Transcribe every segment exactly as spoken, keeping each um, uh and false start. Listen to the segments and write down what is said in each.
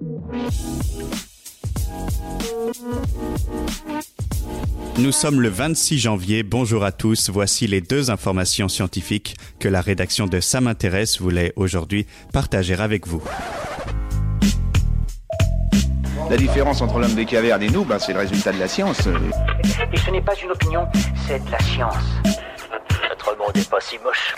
Nous sommes le vingt-six janvier, bonjour à tous, voici les deux informations scientifiques que la rédaction de Ça m'intéresse voulait aujourd'hui partager avec vous. La différence entre l'homme des cavernes et nous, ben, c'est le résultat de la science. Et ce n'est pas une opinion, c'est de la science. Notre monde n'est pas si moche.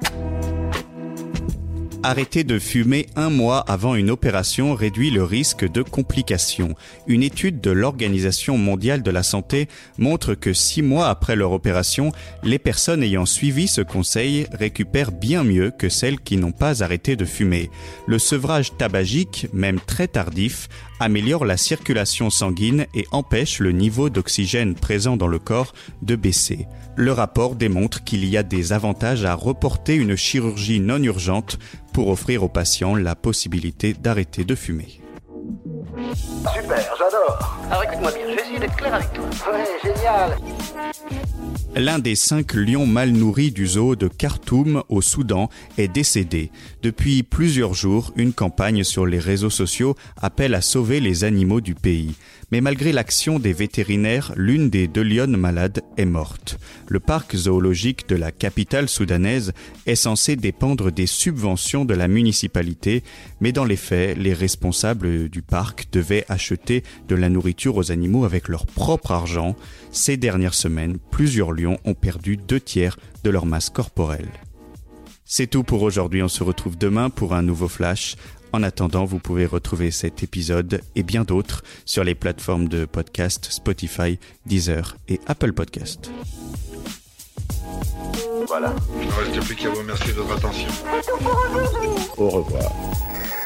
Arrêter de fumer un mois avant une opération réduit le risque de complications. Une étude de l'Organisation mondiale de la santé montre que six mois après leur opération, les personnes ayant suivi ce conseil récupèrent bien mieux que celles qui n'ont pas arrêté de fumer. Le sevrage tabagique, même très tardif, améliore la circulation sanguine et empêche le niveau d'oxygène présent dans le corps de baisser. Le rapport démontre qu'il y a des avantages à reporter une chirurgie non urgente pour offrir aux patients la possibilité d'arrêter de fumer. Super, j'adore. Alors écoute-moi bien, je vais essayer d'être clair avec toi. Ouais, génial. L'un des cinq lions mal nourris du zoo de Khartoum au Soudan est décédé. Depuis plusieurs jours, une campagne sur les réseaux sociaux appelle à sauver les animaux du pays. Mais malgré l'action des vétérinaires, l'une des deux lionnes malades est morte. Le parc zoologique de la capitale soudanaise est censé dépendre des subventions de la municipalité, mais dans les faits, les responsables du parc devaient acheter de la nourriture aux animaux avec leur propre argent. Ces dernières semaines, plusieurs lions ont perdu deux tiers de leur masse corporelle. C'est tout pour aujourd'hui, on se retrouve demain pour un nouveau flash. En attendant, vous pouvez retrouver cet épisode et bien d'autres sur les plateformes de podcast Spotify, Deezer et Apple Podcast. Voilà. Il ne reste plus qu'à vous remercier de votre attention. Au revoir.